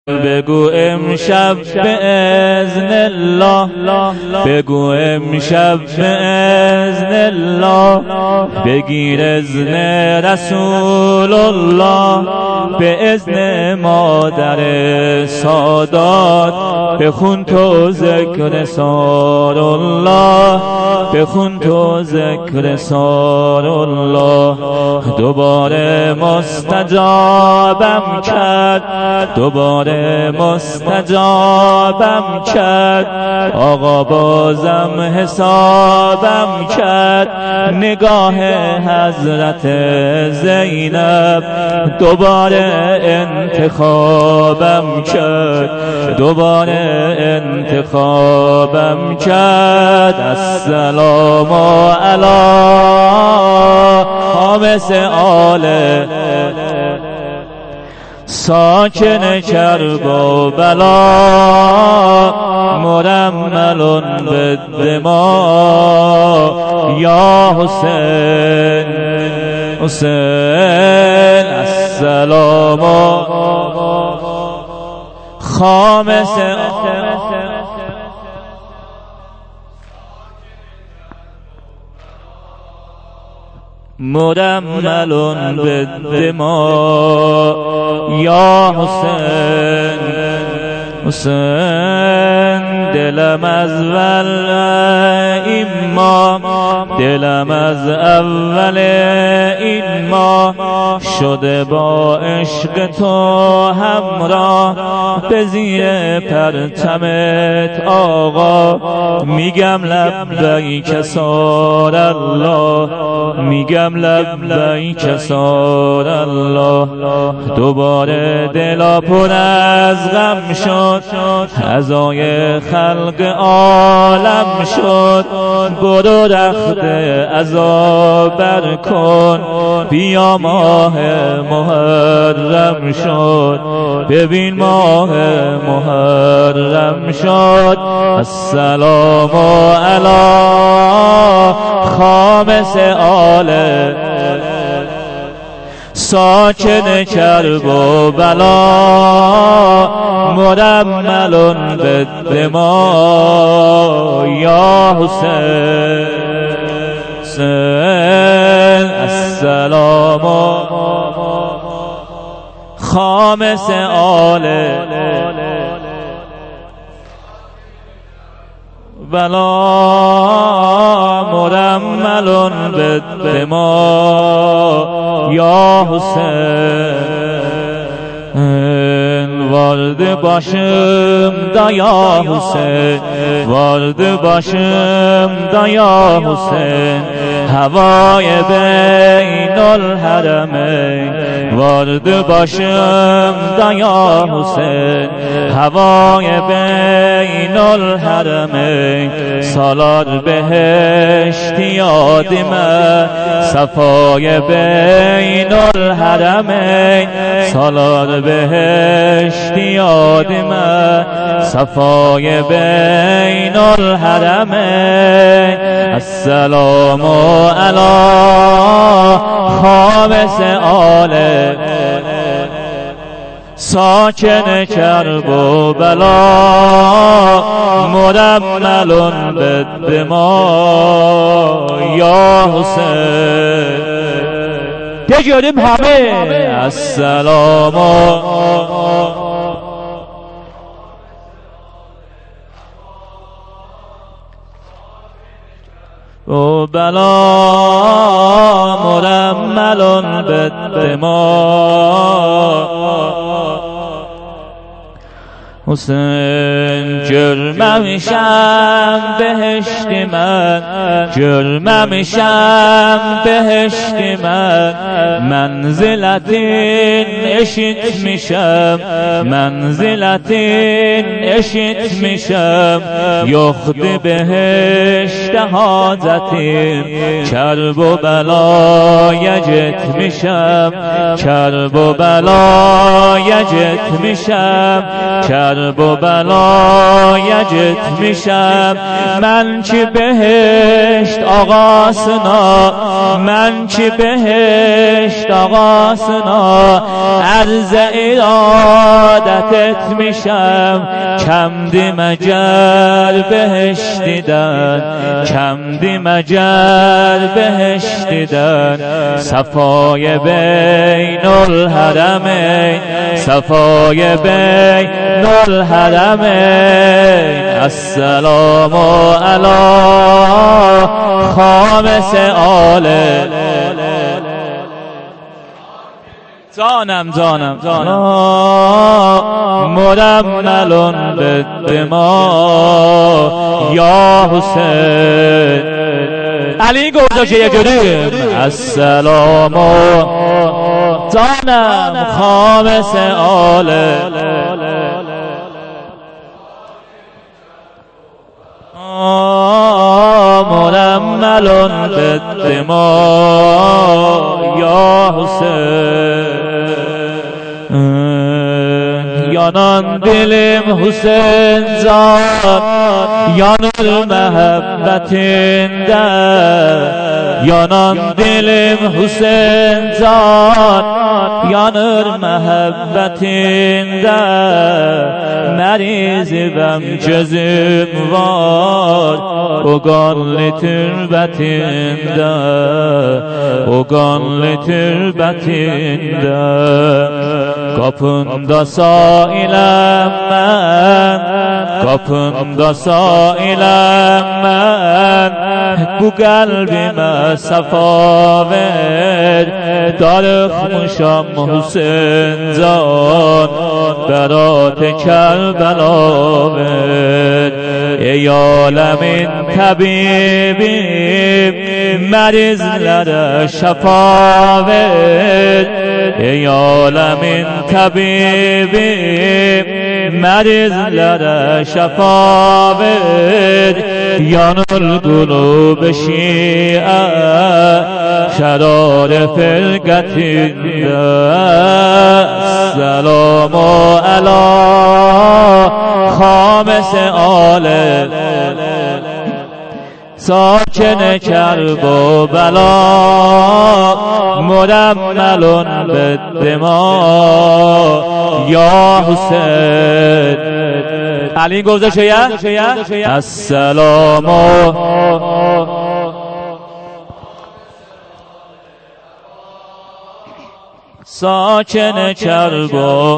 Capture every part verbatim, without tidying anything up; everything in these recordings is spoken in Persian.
بگو امشب به اذن الله، بگو امشب به اذن الله، بگیر اذن رسول الله، به اذن مادر سادات، بخون تو ذکر سار الله، بخون تو ذکر سار الله. دوباره مستجابم کرد، دوباره مستجابم کرد، آقا بازم حسابم کرد. نگاه حضرت زینب دوباره انتخابم کرد، دوباره انتخابم کرد. السلام علی خامس آل ساکن کرب و بلا، مرمل بالدماء یا حسین حسین. السلام خامس مرمل بالدماء یا حسین حسین. دلم از اول این ماه، دلم از اول این ماه شده با عشق تو همراه. به زیر پرچمت آقا میگم لبیک سار الله، میگم لبیک سار الله. دوباره دلا پر از غم شد، عزای خلق عالم شد. برو رخت عزا بر کن، بیا ماه محرم شد، ببین ماه محرم شد. السلام علی خامس آل ساکن کرب و بلا، مرمل بالدماء یا حسین حسین. السلام خامس آل بلا، مرمل بالدماء یا حسین. وارد باشم دایا حسین، وارد باشم دایا حسین. هوای بین الحرمین، وارد باشم دایا حسین. هوای بین الحرمین، سالار بهشت یاد من. صفای بین الحرمین، سالار بهشت یاد من. صفای بین الحرمین. السلام علی خامس آل ساکن کرب و بلا، مرمل بالدماء یا حسین. بگیریم همه السلام و بلا، مرمل بالدماء حسین. جرمم شم بهشت من، جرمم شم بهشت من. منزلت عشق میشم، منزلت عشق میشم. یخت بهشت حاجتیم، کرب و بلا یجت میشم، کرب و بلا یجت میشم، کرب کرب و بلایجت میشم. من چی بهشت آقا سنا، من چی بهشت آقا سنا، عرض ارادتت میشم. کمدی مجر بهشت دیدن، کمدی مجر بهشت دیدن. صفای بین الحرمین، صفای بین الحرمین. السلام علی خامس آل جانم جانم جانم مرمل بالدماء یا حسین. علی گذاشته یه جوری السلام جانم خامس آل مرمل بالدماء یا حسین. یانان دلم حسین زاد، یان المحبت در. یانان دلم حسین زاد، یان المحبت در. مریض بم جزم وار، اوگان لتربت در، اوگان لتربت در. Kapında sailen ben, kapında sailen ben. Bu kalbime safa ver, darıkmışam Hüseyin can. Berat Kerbela ver. Ey alemin tabibi, merizlere şafa ver. Ey alemin tabibi, merizlere şafa ver. Yanır kulub şia, şerar firqatinde. Selamu ala khames ale ساکن کرب و بلا مرمل بالدماء یا حسین. علی گذاشته یه السلام ساکن کرب و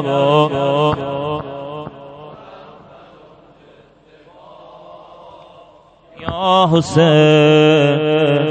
یا حسین.